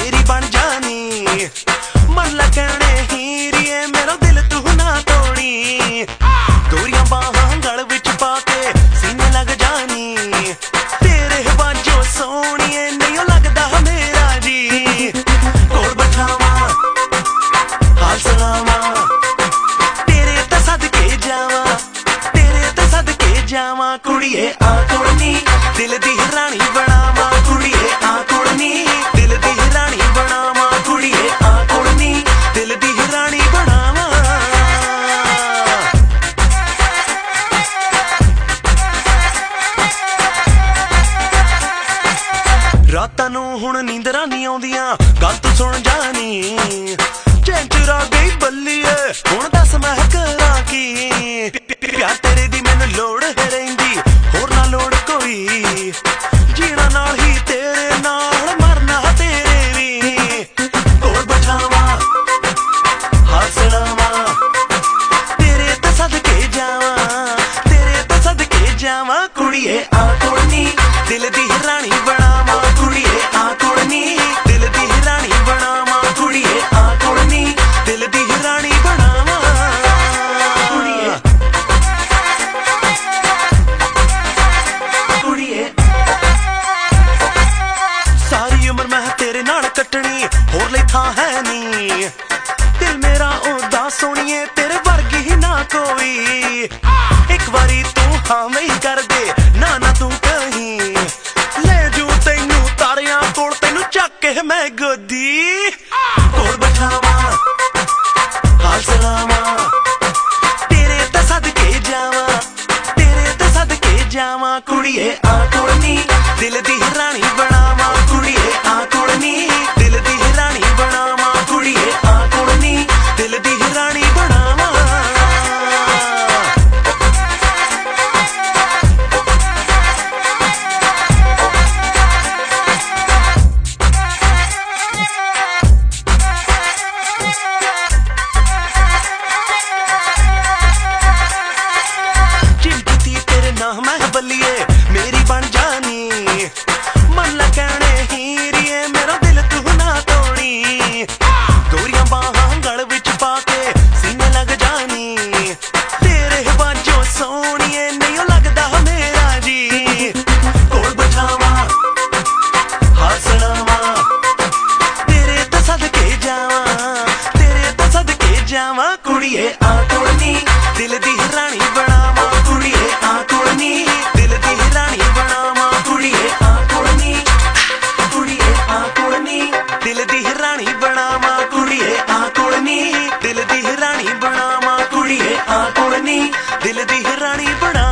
मेरी बन जानी। मन लगने हीरिए मेरा दिल तू ना तोड़ी। तोरियां बाहां गल विच पाके सीने लग जानी। तेरे बाजो सोहणिए नहीं लगदा मेरा जी। कोल बैठावा हाल सुनावा तेरे ते सदके जावा, तेरे ते सदके जावा। कुड़िए आ कुड़नी दिल दी रानी बनावा। कुड़िए आ कुड़नी दिल दी रानी बनावा। कुड़िए आ कुड़नी दिल दी रानी बनावा। रातां नूं हुण नींदरां नहीं आउंदियां गल तू सुन जानी। चैंचरा गई बल्लीए हुण दस मैं करां की। प्यार तेरे दी मैनूं लोड़ है रहिंदी होर ना लोड़ कोई। जीना नाल ही तेरे नाल मरना तेरे भी। कोल बैठावा हाल सुनावा तेरे ते सदके जावा, तेरे ते सदके जावा। कुड़िए आ कुड़नी दिल दी रानी बनावा। कुड़िए आ कुड़नी दिल दी रानी बनावा। कुड़िए आ कुड़नी दिल दी रानी बनावा। कुड़िए कुड़िए सारी उम्र मैं तेरे नाल कटनी होर लई थां है नी। दिल मेरा ओदा सोहणिए तेरे वर्गी ही ना कोई। एक बारी तू हाँ मैं कर दे ना ना तू कहीं। ले जू तैनू तारियां कोल तैनू चक के मैं गोदी। कोल बैठावा हाल सुनावा तेरे ते सदके जावा, तेरे ते सदके जावा। कुड़िए आ कुड़नी दिल दी रानी बनावा। कुड़िए आ कुड़नी दिल दी रानी बनावा। कुड़िए आ कुड़नी दिल दी रानी बनावा। जिंदगी तेरे नाम मैं बल्लिए मेरी बन जानी। मन लगने हीरिए मेरा दिल तू ना तोड़ी। तोरियां बाहां गल विच पाके सीने लग जानी। तेरे बाजो सोहणिए नहीं लगदा मेरा जी। कोल बैठावा हाल सुनावा तेरे ते सदके जावा, तेरे ते सदके जावा। कुड़िए आ कुड़नी दिल दी रानी बनावा। कुड़िए आ कुड़नी दिल दी रानी बनावा। कुड़िए आ कुड़नी कुड़िए आ कुड़नी दिल दी रानी बनावा। कुड़िए आ कुड़नी दिल दी रानी बनावा। कुड़िए आ कुड़नी दिल दी रानी बना।